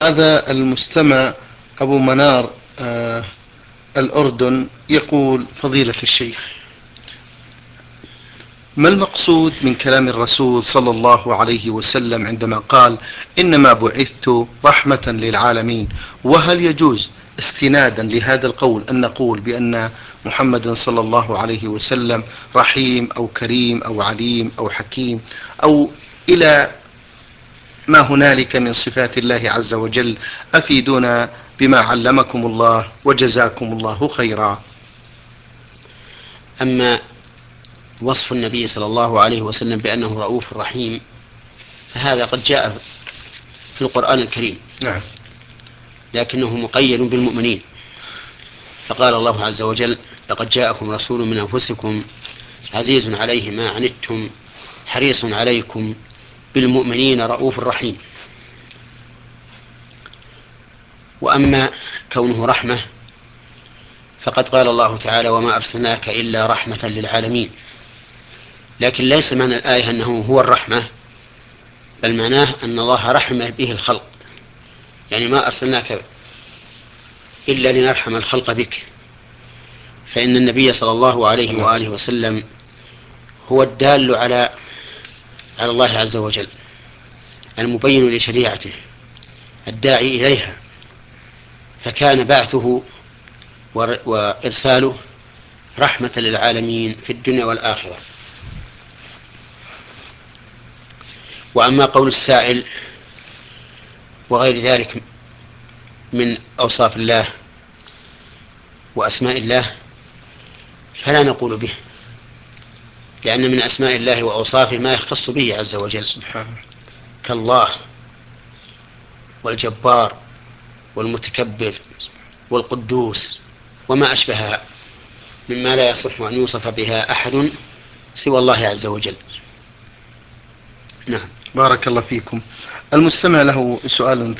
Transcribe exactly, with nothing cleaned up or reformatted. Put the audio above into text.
هذا المستمع أبو منار آه الأردن يقول: فضيلة الشيخ، ما المقصود من كلام الرسول صلى الله عليه وسلم عندما قال: إنما بعثت رحمة للعالمين؟ وهل يجوز استنادا لهذا القول أن نقول بأن محمد صلى الله عليه وسلم رحيم أو كريم أو عليم أو حكيم أو إلى ما هنالك من صفات الله عز وجل؟ أفيدونا بما علمكم الله وجزاكم الله خيرا. أما وصف النبي صلى الله عليه وسلم بأنه رؤوف رحيم فهذا قد جاء في القرآن الكريم، نعم، لكنه مقيد بالمؤمنين، فقال الله عز وجل: لقد جاءكم رسول من أنفسكم عزيز عليه ما عنتم حريص عليكم بالمؤمنين رؤوف رحيم. وأما كونه رحمة فقد قال الله تعالى: وما أرسلناك إلا رحمة للعالمين. لكن ليس معنى الآية أنه هو الرحمة، بل معناه أن الله رحم به الخلق، يعني ما أرسلناك إلا لنرحم الخلق بك. فإن النبي صلى الله عليه وآله وسلم هو الدال على على الله عز وجل، المبين لشريعته، الداعي إليها، فكان بعثه وإرساله رحمة للعالمين في الدنيا والآخرة. وأما قول السائل وغير ذلك من أوصاف الله وأسماء الله فلا نقول به، لأن من أسماء الله وأوصافه ما يختص به عز وجل سبحانه، كالله والجبار والمتكبر والقدوس وما أشبهها مما لا يصح أن يوصف بها أحد سوى الله عز وجل. نعم. بارك الله فيكم. المستمع له سؤال